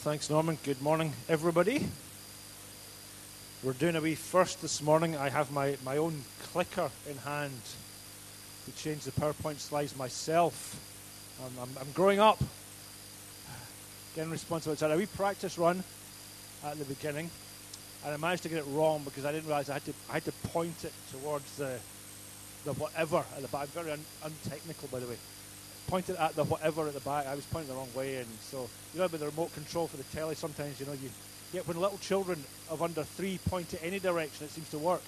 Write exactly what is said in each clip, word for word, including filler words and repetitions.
Thanks, Norman. Good morning, everybody. We're doing a wee first this morning. I have my, my own clicker in hand to change the PowerPoint slides myself. Um, I'm, I'm growing up, getting responsible. So a wee practice run at the beginning, and I managed to get it wrong because I didn't realize I had to I had to point it towards the the whatever at the back. I'm very un, untechnical, by the way. Point it at the whatever at the back. I was pointing the wrong way, and so you know, with the remote control for the telly, sometimes you know you get when little children of under three point it any direction, it seems to work.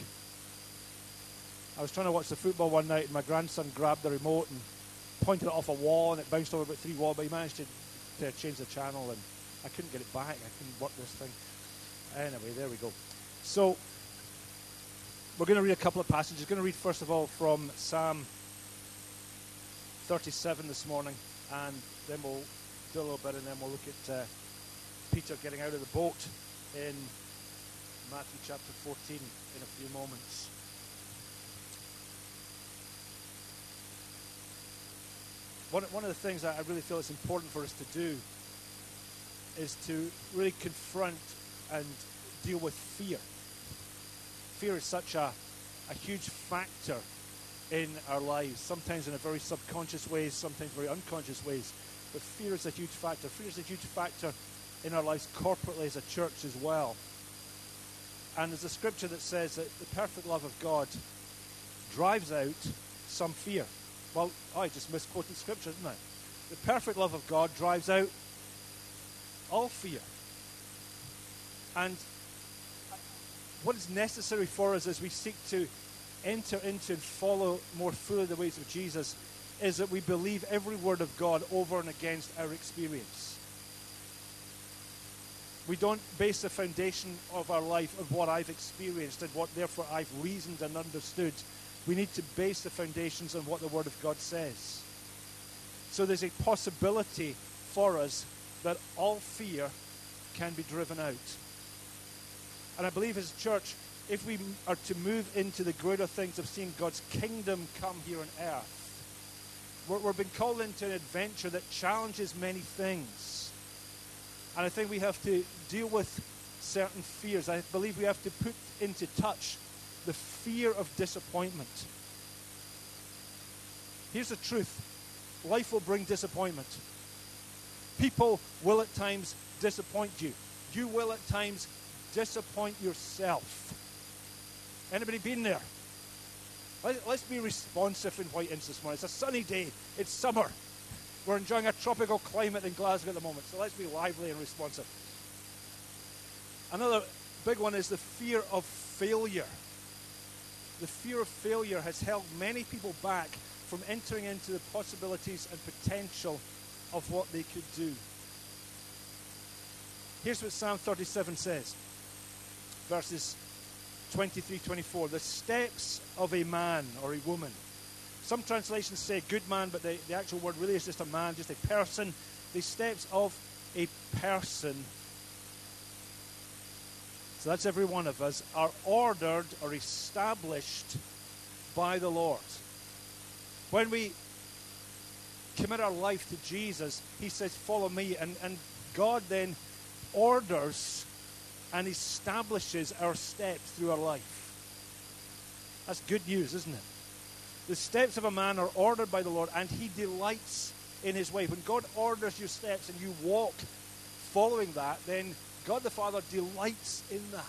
I was trying to watch the football one night, and my grandson grabbed the remote and pointed it off a wall, and it bounced over about three walls. But he managed to, to change the channel, and I couldn't get it back. I couldn't work this thing. Anyway, there we go. So we're going to read a couple of passages. We're going to read first of all from Psalm thirty-seven this morning, and then we'll do a little bit, and then we'll look at uh, Peter getting out of the boat in Matthew chapter fourteen in a few moments. One, one of the things that I really feel it's important for us to do is to really confront and deal with fear. Fear is such a, a huge factor in our lives, sometimes in a very subconscious ways, sometimes very unconscious ways. But fear is a huge factor. Fear is a huge factor in our lives corporately as a church as well. And there's a scripture that says that the perfect love of God drives out some fear. Well, oh, I just misquoted scripture, didn't I? The perfect love of God drives out all fear. And what is necessary for us as we seek to enter into and follow more fully the ways of Jesus is that we believe every word of God over and against our experience. We don't base the foundation of our life on what I've experienced and what therefore I've reasoned and understood. We need to base the foundations on what the Word of God says. So there's a possibility for us that all fear can be driven out. And I believe as a church, if we are to move into the greater things of seeing God's kingdom come here on earth, we're, we're being called into an adventure that challenges many things. And I think we have to deal with certain fears. I believe we have to put into touch the fear of disappointment. Here's the truth. Life will bring disappointment. People will at times disappoint you. You will at times disappoint yourself. Anybody been there? Let's be responsive in White Inch this morning. It's a sunny day. It's summer. We're enjoying a tropical climate in Glasgow at the moment, so let's be lively and responsive. Another big one is the fear of failure. The fear of failure has held many people back from entering into the possibilities and potential of what they could do. Here's what Psalm thirty-seven says, verses twenty-three to twenty-four. The steps of a man or a woman. Some translations say good man, but the, the actual word really is just a man, just a person. The steps of a person, so that's every one of us, are ordered or established by the Lord. When we commit our life to Jesus, he says, follow me. And, and God then orders and establishes our steps through our life. That's good news, isn't it? The steps of a man are ordered by the Lord, and he delights in his way. When God orders your steps and you walk following that, then God the Father delights in that.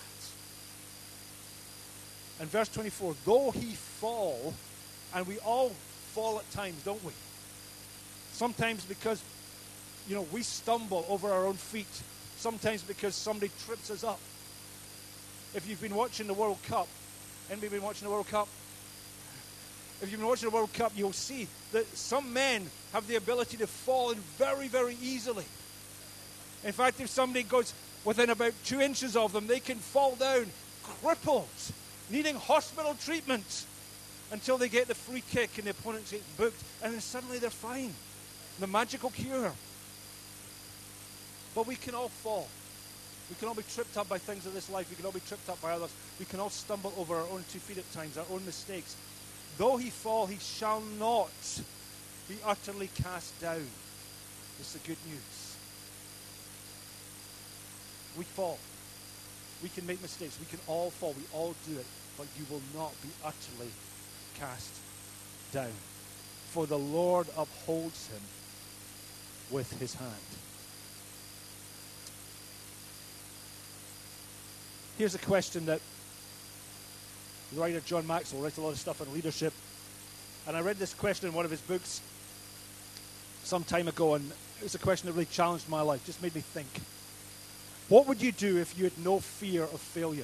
And verse twenty-four, though he fall, and we all fall at times, don't we? Sometimes because, you know, we stumble over our own feet. Sometimes because somebody trips us up. If you've been watching the World Cup, anybody been watching the World Cup? If you've been watching the World Cup, you'll see that some men have the ability to fall in very, very easily. In fact, if somebody goes within about two inches of them, they can fall down crippled, needing hospital treatment until they get the free kick and the opponent gets booked, and then suddenly they're fine. The magical cure. But we can all fall. We can all be tripped up by things of this life. We can all be tripped up by others. We can all stumble over our own two feet at times, our own mistakes. Though he fall, he shall not be utterly cast down. This is the good news. We fall. We can make mistakes. We can all fall. We all do it. But you will not be utterly cast down. For the Lord upholds him with his hand. Here's a question that the writer John Maxwell writes a lot of stuff on leadership. And I read this question in one of his books some time ago, and it was a question that really challenged my life, just made me think. What would you do if you had no fear of failure?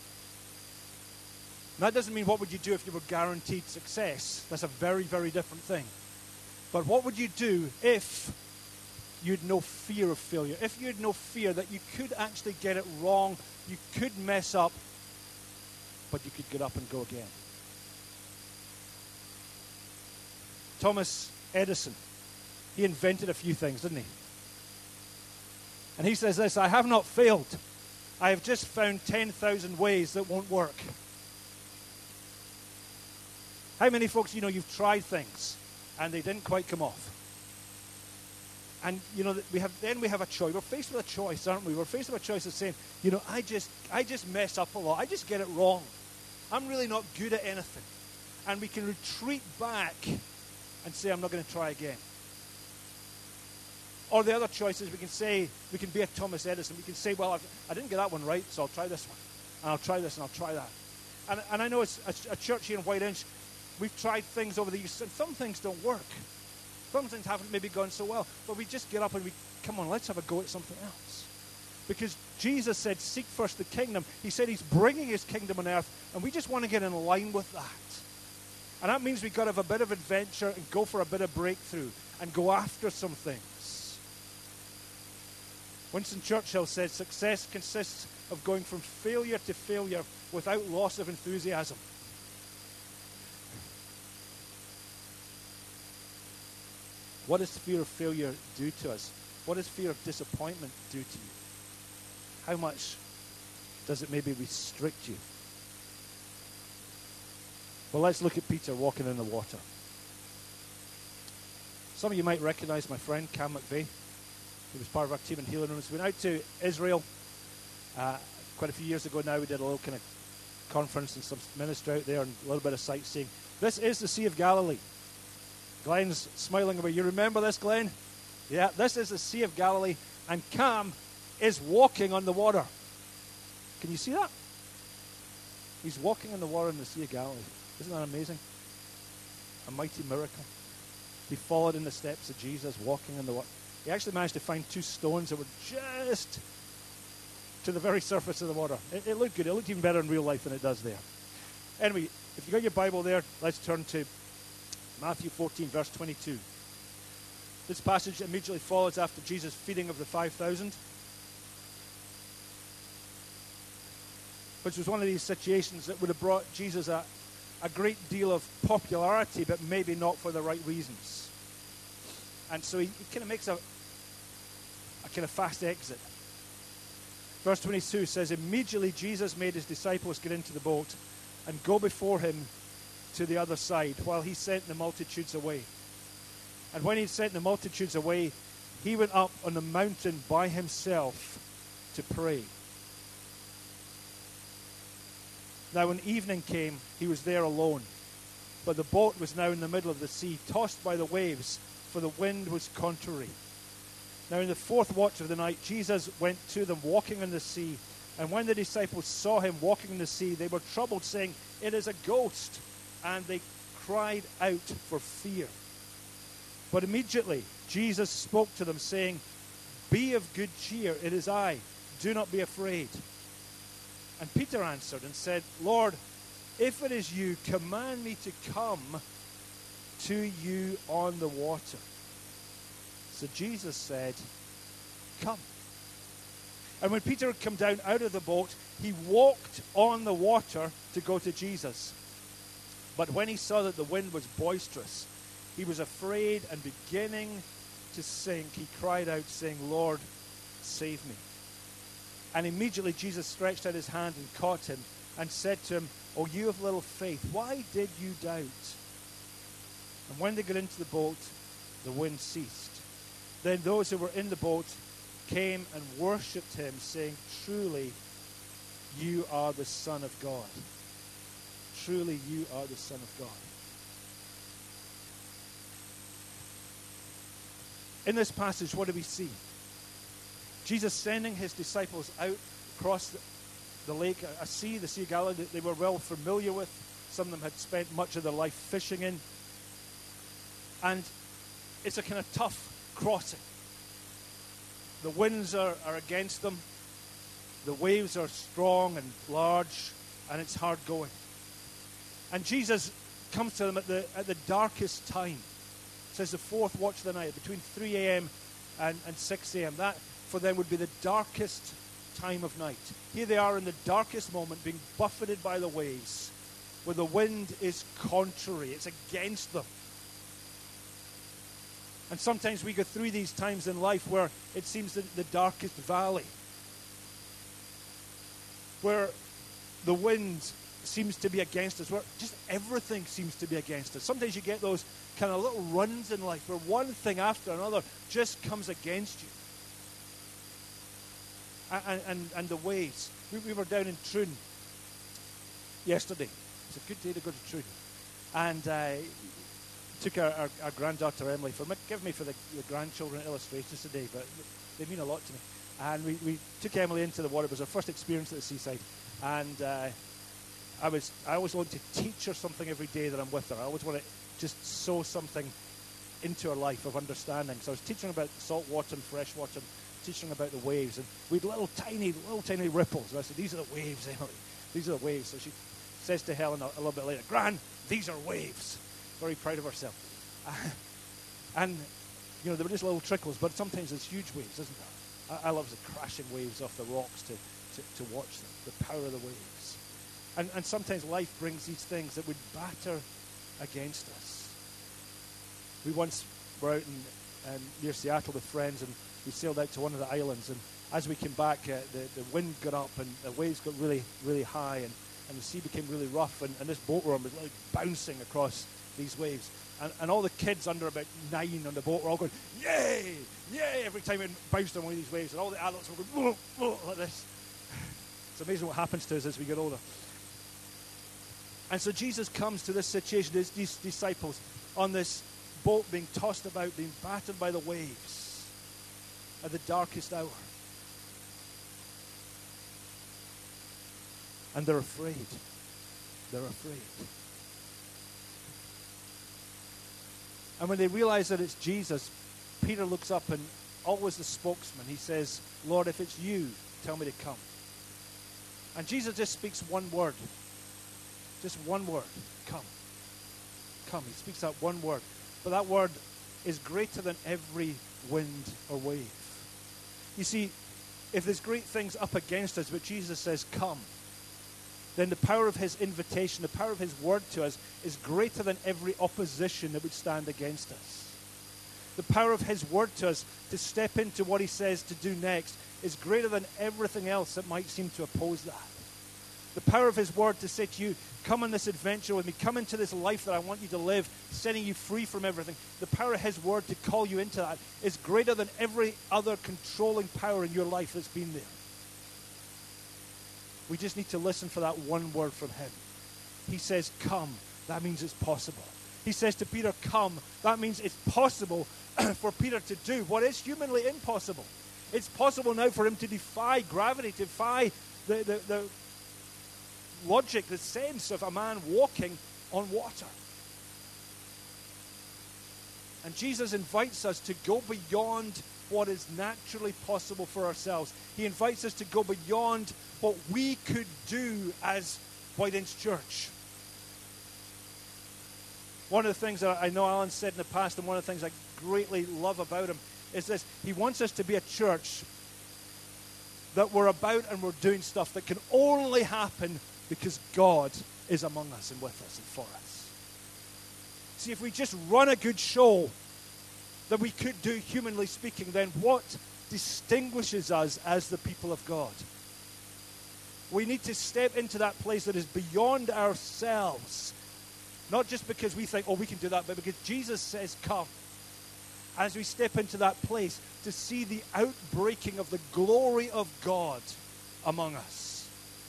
And that doesn't mean what would you do if you were guaranteed success. That's a very, very different thing. But what would you do if you had no fear of failure? If you had no fear that you could actually get it wrong, you could mess up, but you could get up and go again. Thomas Edison, he invented a few things, didn't he? And he says this, I have not failed. I have just found ten thousand ways that won't work. How many folks, you know, you've tried things and they didn't quite come off? And, you know, we have then we have a choice. We're faced with a choice, aren't we? We're faced with a choice of saying, you know, I just, I just mess up a lot. I just get it wrong. I'm really not good at anything. And we can retreat back and say, I'm not going to try again. Or the other choice is we can say, we can be a Thomas Edison. We can say, well, I've, I didn't get that one right, so I'll try this one. And I'll try this and I'll try that. And, and I know it's a, a church here in White Inch, we've tried things over the years, and some things don't work. Some things haven't maybe gone so well. But we just get up and we, come on, let's have a go at something else. Because Jesus said, seek first the kingdom. He said he's bringing his kingdom on earth, and we just want to get in line with that. And that means we've got to have a bit of adventure and go for a bit of breakthrough and go after some things. Winston Churchill said, success consists of going from failure to failure without loss of enthusiasm. What does fear of failure do to us? What does fear of disappointment do to you? How much does it maybe restrict you? Well, let's look at Peter walking in the water. Some of you might recognize my friend, Cam McVeigh. He was part of our team in Healing Rooms. We went out to Israel uh, quite a few years ago now. We did a little kind of conference and some ministry out there and a little bit of sightseeing. This is the Sea of Galilee. Glenn's smiling away. You remember this, Glenn? Yeah, this is the Sea of Galilee, and Cam is walking on the water. Can you see that? He's walking on the water in the Sea of Galilee. Isn't that amazing? A mighty miracle. He followed in the steps of Jesus, walking in the water. He actually managed to find two stones that were just to the very surface of the water. It, it looked good. It looked even better in real life than it does there. Anyway, if you've got your Bible there, let's turn to Matthew fourteen, verse twenty-two. This passage immediately follows after Jesus' feeding of the five thousand, which was one of these situations that would have brought Jesus a, a great deal of popularity, but maybe not for the right reasons. And so he, he kind of makes a, a kind of fast exit. Verse twenty-two says, immediately Jesus made his disciples get into the boat and go before him to the other side, while he sent the multitudes away. And when he sent the multitudes away, he went up on the mountain by himself to pray. Now when evening came, he was there alone. But the boat was now in the middle of the sea, tossed by the waves, for the wind was contrary. Now in the fourth watch of the night, Jesus went to them walking on the sea. And when the disciples saw him walking in the sea, they were troubled, saying, it is a ghost. And they cried out for fear. But immediately Jesus spoke to them, saying, be of good cheer, it is I, do not be afraid. And Peter answered and said, Lord, if it is you, command me to come to you on the water. So Jesus said, come. And when Peter had come down out of the boat, he walked on the water to go to Jesus. But when he saw that the wind was boisterous, he was afraid, and beginning to sink, he cried out, saying, Lord, save me. And immediately Jesus stretched out his hand and caught him and said to him, O you of little faith, why did you doubt? And when they got into the boat, the wind ceased. Then those who were in the boat came and worshipped him, saying, "Truly, you are the Son of God." Truly, you are the Son of God. In this passage, what do we see? Jesus sending his disciples out across the, the lake, a sea, the Sea of Galilee, that they were well familiar with. Some of them had spent much of their life fishing in. And it's a kind of tough crossing. The winds are, are against them. The waves are strong and large, and it's hard going. And Jesus comes to them at the at the darkest time. It says the fourth watch of the night, between three a.m. and, and six a.m. That, for them, would be the darkest time of night. Here they are in the darkest moment, being buffeted by the waves, where the wind is contrary. It's against them. And sometimes we go through these times in life where it seems the, the darkest valley, where the wind seems to be against us, where just everything seems to be against us. Sometimes you get those kind of little runs in life where one thing after another just comes against you. And, and, and the waves. We, we were down in Troon yesterday. It's a good day to go to Troon. And uh, took our, our, our granddaughter Emily, for give me for the, the grandchildren illustrations today, but they mean a lot to me. And we, we took Emily into the water. It was our first experience at the seaside. And uh, I was I always want to teach her something every day that I'm with her. I always want to just sow something into her life of understanding. So I was teaching her about salt water and fresh water, and teaching her about the waves. And we had little tiny, little tiny ripples. And I said, "These are the waves, Emily. These are the waves." So she says to Helen a, a little bit later, "Gran, these are waves." Very proud of herself. Uh, and, you know, they were just little trickles, but sometimes there's huge waves, isn't there? I, I love the crashing waves off the rocks to, to, to watch them, the power of the waves. And, and sometimes life brings these things that would batter against us. We once were out in, um, near Seattle with friends, and we sailed out to one of the islands, and as we came back, uh, the, the wind got up, and the waves got really, really high, and, and the sea became really rough, and, and this boat worm was like bouncing across these waves. And, and all the kids under about nine on the boat were all going, "Yay! Yay!" every time it bounced on one of these waves. And all the adults were going, "Whoa, whoa," like this. It's amazing what happens to us as we get older. And so Jesus comes to this situation, these, these disciples, on this boat being tossed about, being battered by the waves at the darkest hour. And they're afraid. They're afraid. And when they realize that it's Jesus, Peter looks up, and always the spokesman, he says, "Lord, if it's you, tell me to come." And Jesus just speaks one word. Just one word. Come. Come. He speaks that one word. But that word is greater than every wind or wave. You see, if there's great things up against us, but Jesus says, "Come," then the power of his invitation, the power of his word to us is greater than every opposition that would stand against us. The power of his word to us to step into what he says to do next is greater than everything else that might seem to oppose that. The power of his word to say to you, "Come on this adventure with me, come into this life that I want you to live, setting you free from everything." The power of his word to call you into that is greater than every other controlling power in your life that's been there. We just need to listen for that one word from him. He says, "Come." That means it's possible. He says to Peter, "Come." That means it's possible for Peter to do what is humanly impossible. It's possible now for him to defy gravity, to defy the, the, the logic, the sense of a man walking on water. And Jesus invites us to go beyond what is naturally possible for ourselves. He invites us to go beyond what we could do as White Church. One of the things that I know Alan said in the past, and one of the things I greatly love about him, is this: he wants us to be a church that we're about and we're doing stuff that can only happen because God is among us and with us and for us. See, if we just run a good show that we could do, humanly speaking, then what distinguishes us as the people of God? We need to step into that place that is beyond ourselves. Not just because we think, "Oh, we can do that," but because Jesus says, "Come." as we step into that place, to see the outbreaking of the glory of God among us.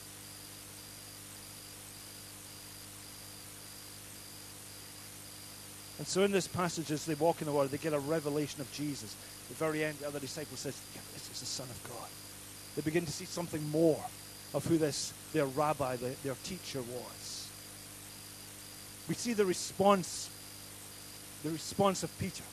And so in this passage, as they walk in the water, they get a revelation of Jesus. At the very end, the other disciple says, yeah, this is the Son of God. They begin to see something more of who this, their rabbi, the, their teacher was. We see the response, the response of Peter.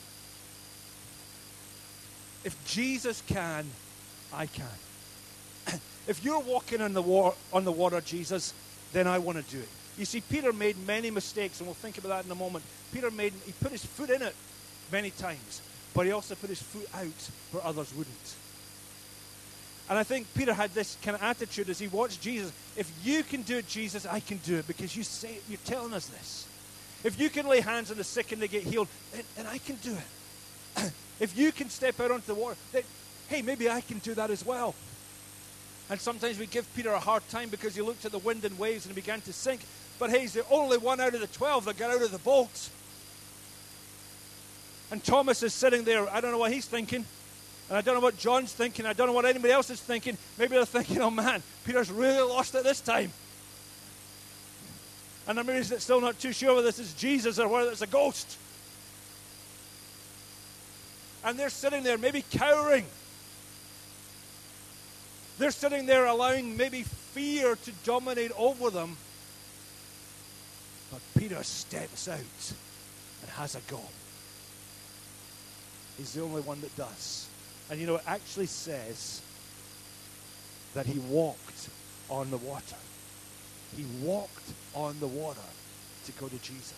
If Jesus can, I can. If you're walking on the, war, on the water, Jesus, then I want to do it. You see, Peter made many mistakes, and we'll think about that in a moment. Peter made, he put his foot in it many times, but he also put his foot out where others wouldn't. And I think Peter had this kind of attitude as he watched Jesus. If you can do it, Jesus, I can do it, because you say, you're telling us this. If you can lay hands on the sick and they get healed, then, then I can do it. If you can step out onto the water, then, hey, maybe I can do that as well. And sometimes we give Peter a hard time because he looked at the wind and waves and he began to sink. But hey, he's the only one out of the twelve that got out of the boat. And Thomas is sitting there. I don't know what he's thinking. And I don't know what John's thinking. I don't know what anybody else is thinking. Maybe they're thinking, oh man, Peter's really lost it this time. And maybe he's still not too sure whether this is Jesus or whether it's a ghost. And they're sitting there maybe cowering. They're sitting there allowing maybe fear to dominate over them. But Peter steps out and has a go. He's the only one that does. And you know, it actually says that he walked on the water. He walked on the water to go to Jesus.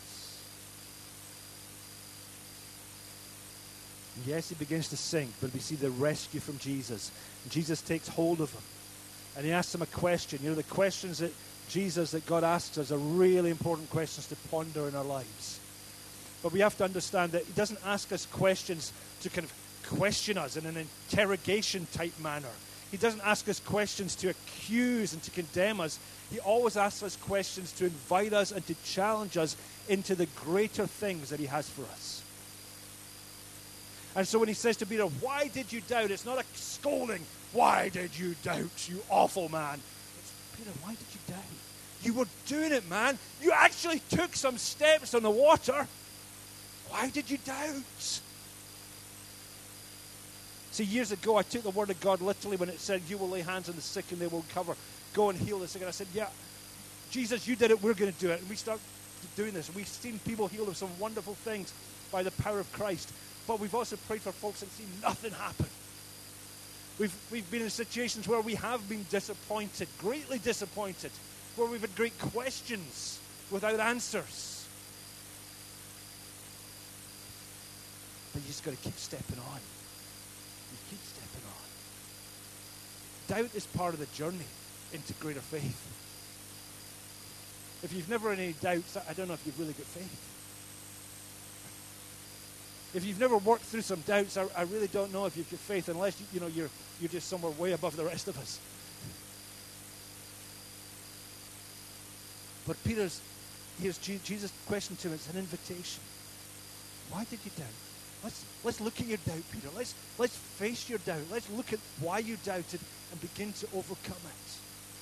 Yes, he begins to sink, but we see the rescue from Jesus. Jesus takes hold of him, and he asks him a question. You know, the questions that Jesus, that God asks us, are really important questions to ponder in our lives. But we have to understand that he doesn't ask us questions to kind of question us in an interrogation type manner. He doesn't ask us questions to accuse and to condemn us. He always asks us questions to invite us and to challenge us into the greater things that he has for us. And so when he says to Peter, why did you doubt? It's not a scolding. Why did you doubt, you awful man? It's, Peter, why did you doubt? You were doing it, man. You actually took some steps on the water. Why did you doubt? See, years ago, I took the word of God literally when it said, you will lay hands on the sick and they will recover. Go and heal the sick. And I said, yeah, Jesus, you did it. We're going to do it. And we start doing this. We've seen people healed of some wonderful things by the power of Christ. But we've also prayed for folks and seen nothing happen. We've, we've been in situations where we have been disappointed, greatly disappointed, where we've had great questions without answers. But you just got to keep stepping on. You keep stepping on. Doubt is part of the journey into greater faith. If you've never had any doubts, I don't know if you've really got faith. If you've never worked through some doubts, I, I really don't know if you've got faith, unless you, you know you're you're just somewhere way above the rest of us. But Peter's here's Jesus' question to him. It's an invitation. Why did you doubt? Let's let's look at your doubt, Peter. Let's let's face your doubt. Let's look at why you doubted and begin to overcome it.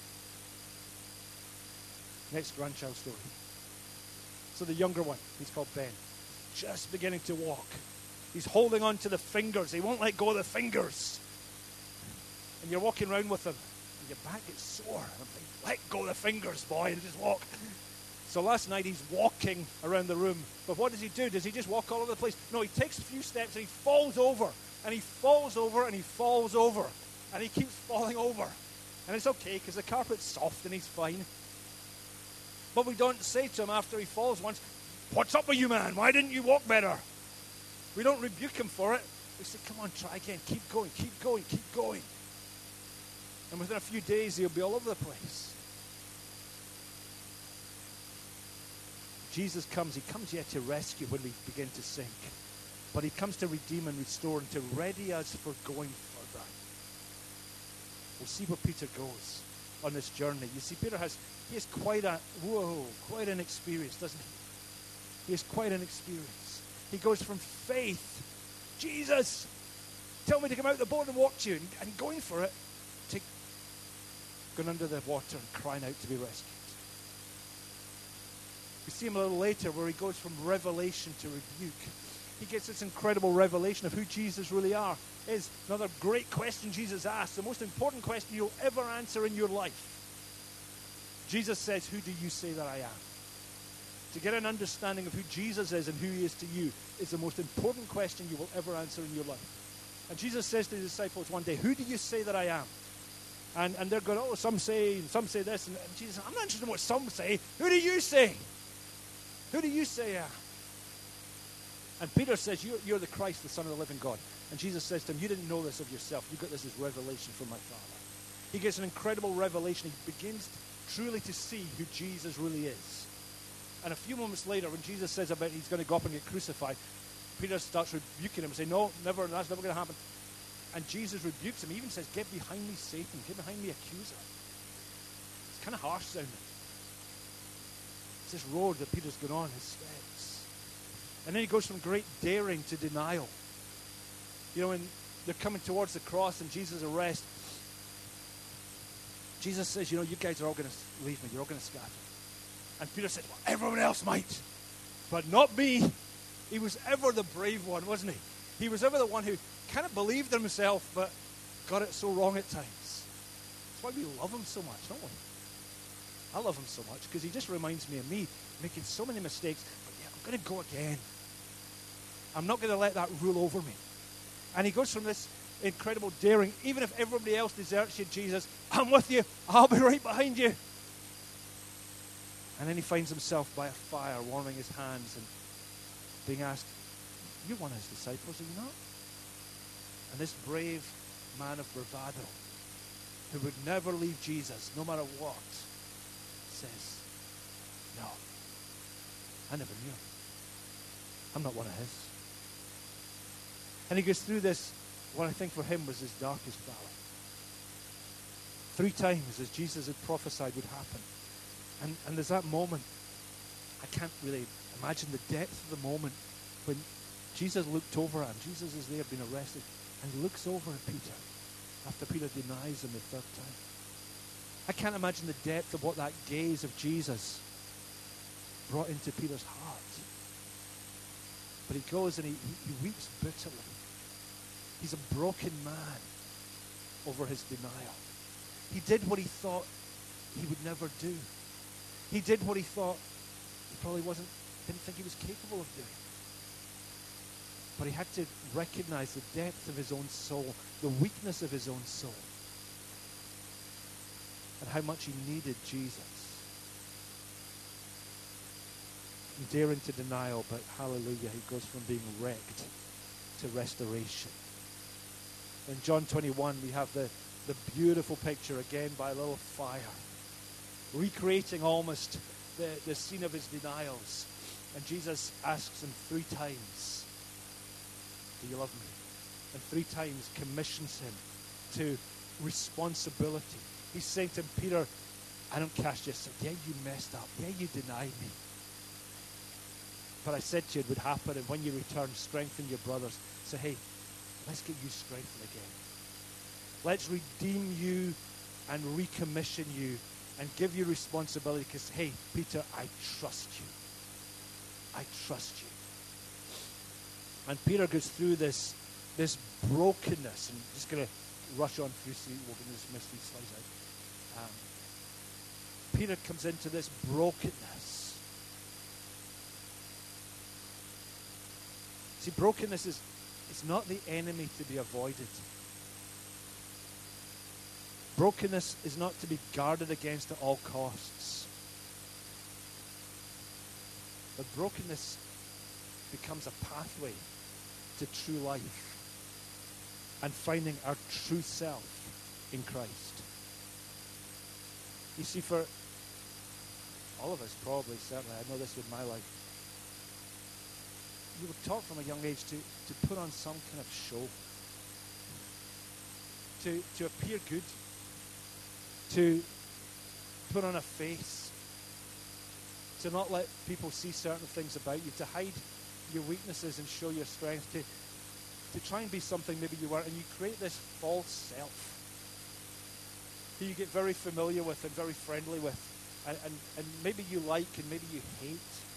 Next grandchild story. So the younger one, he's called Ben. Just beginning to walk. He's holding on to the fingers. He won't let go of the fingers. And you're walking around with him, and your back gets sore. I'm thinking, let go of the fingers, boy, and just walk. So last night he's walking around the room. But what does he do? Does he just walk all over the place? No, he takes a few steps and he falls over. And he falls over and he falls over. And he keeps falling over. And it's okay because the carpet's soft and he's fine. But we don't say to him after he falls once, what's up with you, man? Why didn't you walk better? We don't rebuke him for it. We say, come on, try again. Keep going, keep going, keep going. And within a few days, he'll be all over the place. Jesus comes. He comes here to rescue when we begin to sink. But he comes to redeem and restore and to ready us for going further. We'll see where Peter goes on this journey. You see, Peter has, he has quite a, whoa, quite an experience, doesn't he? He has quite an experience. He goes from faith Jesus, tell me to come out of the boat and walk to you. And, and going for it, take, going under the water and crying out to be rescued. We see him a little later where he goes from revelation to rebuke. He gets this incredible revelation of who Jesus really are. Is another great question Jesus asks, the most important question you'll ever answer in your life. Jesus says, who do you say that I am? To get an understanding of who Jesus is and who he is to you is the most important question you will ever answer in your life. And Jesus says to the disciples one day, who do you say that I am? And, and they're going, oh, some say, and some say this. And, and Jesus says, I'm not interested in what some say. Who do you say? Who do you say I am? And Peter says, you're, you're the Christ, the Son of the living God. And Jesus says to him, you didn't know this of yourself. You got this as revelation from my Father. He gets an incredible revelation. He begins truly to see who Jesus really is. And a few moments later, when Jesus says about he's going to go up and get crucified, Peter starts rebuking him and saying, no, never, that's never going to happen. And Jesus rebukes him. He even says, get behind me, Satan. Get behind me, accuser. It's kind of harsh sounding. It's this road that Peter's gone on, his steps. And then he goes from great daring to denial. You know, when they're coming towards the cross and Jesus' arrest, Jesus says, you know, you guys are all going to leave me. You're all going to scatter. And Peter said, well, everyone else might, but not me. He was ever the brave one, wasn't he? He was ever the one who kind of believed in himself, but got it so wrong at times. That's why we love him so much, don't we? I love him so much because he just reminds me of me making so many mistakes. But yeah, I'm going to go again. I'm not going to let that rule over me. And he goes from this incredible daring, even if everybody else deserts you, Jesus, I'm with you. I'll be right behind you. And then he finds himself by a fire, warming his hands and being asked, you're one of his disciples, are you not? And this brave man of bravado, who would never leave Jesus, no matter what, says, no, I never knew him. I'm not one of his. And he goes through this, what I think for him was his darkest valley. Three times, as Jesus had prophesied would happen. And, and there's that moment, I can't really imagine the depth of the moment when Jesus looked over at him. Jesus is there being arrested, and he looks over at Peter after Peter denies him the third time. I can't imagine the depth of what that gaze of Jesus brought into Peter's heart. But he goes and he, he weeps bitterly. He's a broken man over his denial. He did what he thought he would never do. He did what he thought he probably wasn't, didn't think he was capable of doing. But he had to recognize the depth of his own soul, the weakness of his own soul, and how much he needed Jesus. From daring to denial, but hallelujah, he goes from being wrecked to restoration. In John twenty-one, we have the, the beautiful picture again by a little fire, recreating almost the, the scene of his denials. And Jesus asks him three times, do you love me? And three times commissions him to responsibility. He's saying to him, Peter, I don't cast you aside. Yeah, you messed up. Yeah, you denied me. But I said to you it would happen, and when you return, strengthen your brothers. Say, hey, let's get you strengthened again. Let's redeem you and recommission you and give you responsibility because, hey, Peter, I trust you. I trust you. And Peter goes through this, this brokenness. And I'm just going to rush on through, see, we're going to just miss these slides out. Um, Peter comes into this brokenness. See, brokenness is it's not the enemy to be avoided. Brokenness is not to be guarded against at all costs. But brokenness becomes a pathway to true life and finding our true self in Christ. You see, for all of us probably, certainly, I know this with my life, you were taught from a young age to, to put on some kind of show, to, to appear good, to put on a face, to not let people see certain things about you, to hide your weaknesses and show your strength, to to try and be something maybe you weren't, and you create this false self who you get very familiar with and very friendly with, and, and, and maybe you like and maybe you hate.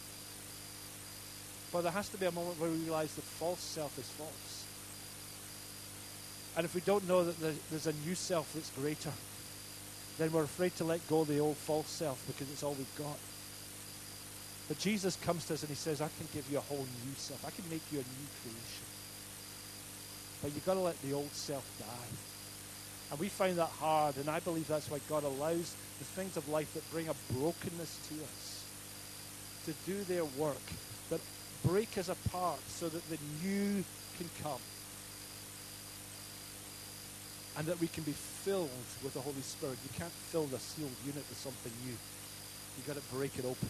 But there has to be a moment where we realize the false self is false. And if we don't know that there's a new self that's greater, then we're afraid to let go of the old false self because it's all we've got. But Jesus comes to us and he says, I can give you a whole new self. I can make you a new creation. But you've got to let the old self die. And we find that hard, and I believe that's why God allows the things of life that bring a brokenness to us to do their work, that break us apart so that the new can come. And that we can be filled with the Holy Spirit. You can't fill the sealed unit with something new. You've got to break it open.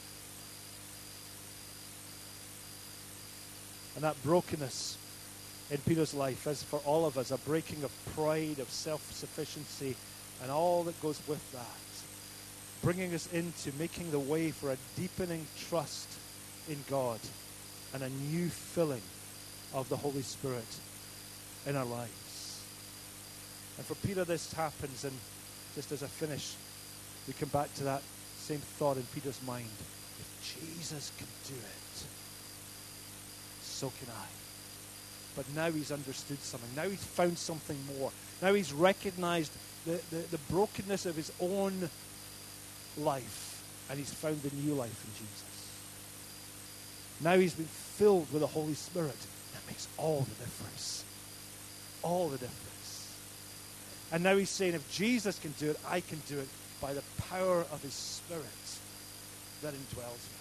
And that brokenness in Peter's life is for all of us a breaking of pride, of self-sufficiency, and all that goes with that. Bringing us into making the way for a deepening trust in God and a new filling of the Holy Spirit in our lives. And for Peter this happens, and just as I finish, we come back to that same thought in Peter's mind. If Jesus can do it, so can I. But now he's understood something. Now he's found something more. Now he's recognized the, the, the brokenness of his own life, and he's found the new life in Jesus. Now he's been filled with the Holy Spirit. That makes all the difference. All the difference. And now he's saying, if Jesus can do it, I can do it by the power of his Spirit that indwells me.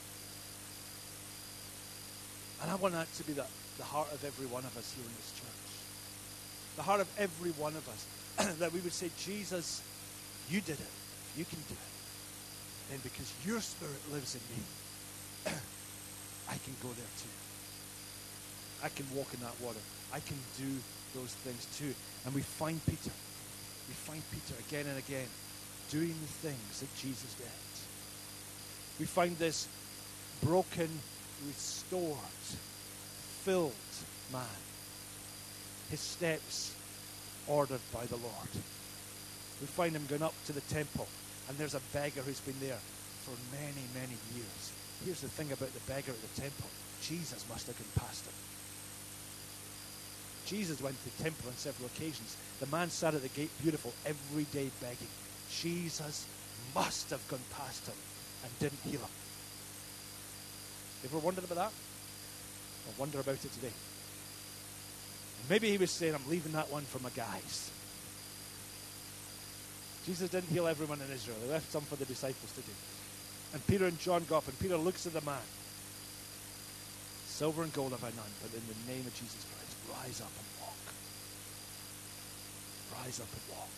And I want that to be the, the heart of every one of us here in this church. The heart of every one of us. That we would say, Jesus, you did it. If you can do it, then because your Spirit lives in me, I can go there too. I can walk in that water. I can do those things too. And we find Peter. We find Peter again and again doing the things that Jesus did. We find this broken, restored, filled man. His steps ordered by the Lord. We find him going up to the temple, and there's a beggar who's been there for many, many years. Here's the thing about the beggar at the temple. Jesus must have gone past him. Jesus went to the temple on several occasions. The man sat at the gate, beautiful, every day begging. Jesus must have gone past him and didn't heal him. You ever wondered about that? I'll wonder about it today. Maybe he was saying, I'm leaving that one for my guys. Jesus didn't heal everyone in Israel. He left some for the disciples to do. And Peter and John go up, and Peter looks at the man. Silver and gold have I none, but in the name of Jesus Christ, rise up and walk. Rise up and walk.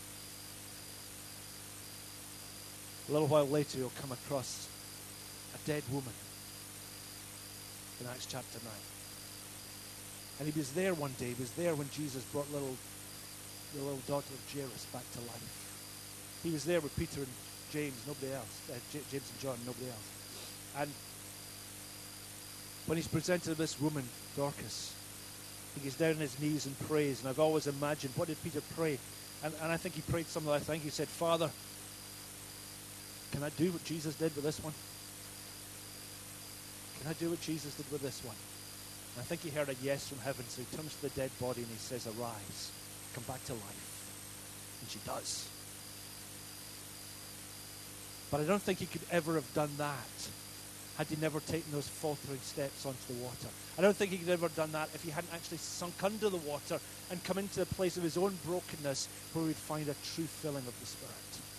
A little while later, he'll come across a dead woman in Acts chapter nine. And he was there one day. He was there when Jesus brought little, the little daughter of Jairus back to life. He was there with Peter and James, nobody else. Uh, J- James and John, nobody else. And when he's presented to this woman, Dorcas, he gets down on his knees and prays. And I've always imagined, what did Peter pray? And, and I think he prayed something. I think he said, Father, can I do what Jesus did with this one? Can I do what Jesus did with this one? And I think he heard a yes from heaven. So he turns to the dead body and he says, arise, come back to life. And she does. But I don't think he could ever have done that had he never taken those faltering steps onto the water. I don't think he could have ever done that if he hadn't actually sunk under the water and come into the place of his own brokenness where he'd find a true filling of the Spirit.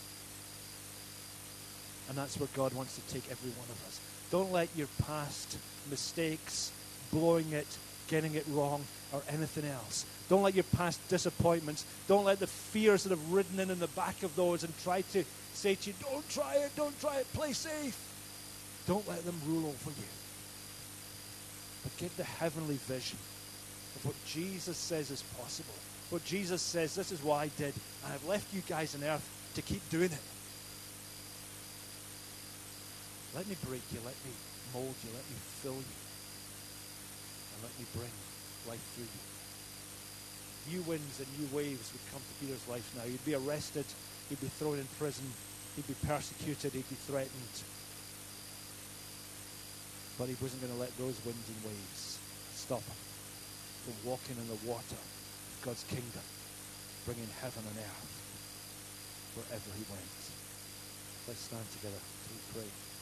And that's where God wants to take every one of us. Don't let your past mistakes, blowing it, getting it wrong, or anything else. Don't let your past disappointments, don't let the fears that have ridden in in the back of those and try to say to you, don't try it, don't try it, play safe. Don't let them rule over you. But get the heavenly vision of what Jesus says is possible. What Jesus says, this is what I did, and I've left you guys on earth to keep doing it. Let me break you, let me mold you, let me fill you, and let me bring life through you. new winds and new waves would come to Peter's life now. He'd be arrested, he'd be thrown in prison, he'd be persecuted, he'd be threatened. But he wasn't going to let those winds and waves stop him from walking in the water of God's kingdom, bringing heaven and earth wherever he went. Let's stand together to pray.